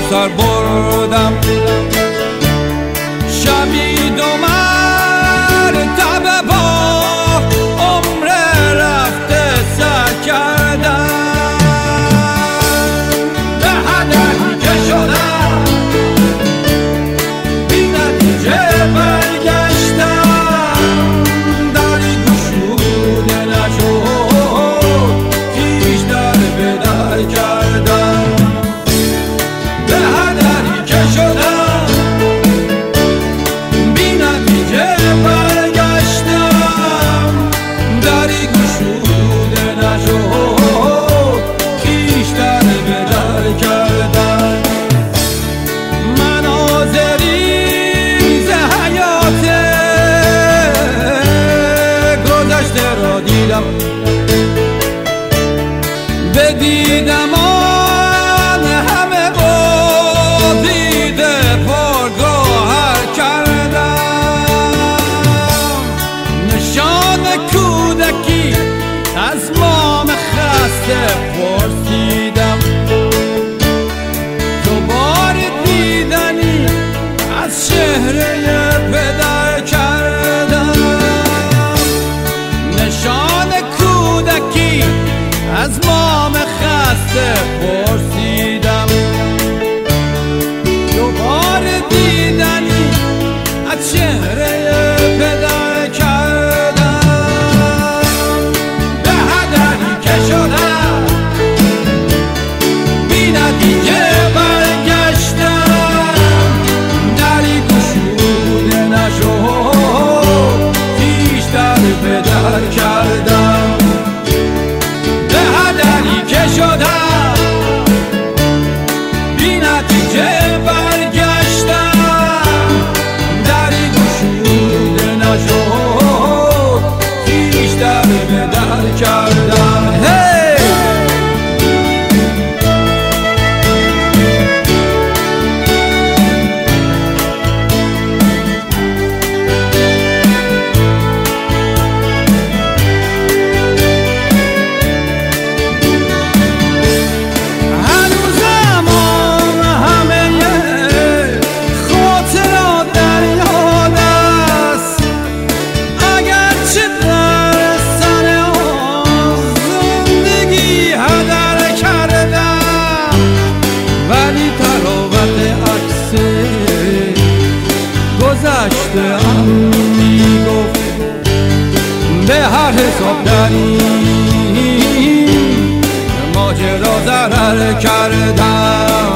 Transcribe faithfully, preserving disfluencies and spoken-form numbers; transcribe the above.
سر بردم شبی دو مرتبه با عمر رفته سر کردم به هدفی که شدم بی نتیجه برگشتم دری گشوده نشد پیش در به در کردم به هدفی که شدم بی نتیجه برگشتم دری گشوده نشد پیش در به در کردم مناظری ز حیات گذشته را دیدم بدیدم آن همه با دیده پرگوهر کردم نشان کودکی از مام خسته پرسیدم دوباره دیدنی از چهره پدر کردم نشان کودکی از مام خسته پرسیدم دوباره دیدنی از چهره پدر کردم به هدفی که شدم بی نتیجه برگشتم دری گشوده نشد پیش در پدر کردم به هدفی که شدم بی نتیجه برگشتم دری گشوده نشد پیش در به در کردم گذشته ام میگفت به هر حساب در این ماجرا ضرر کردم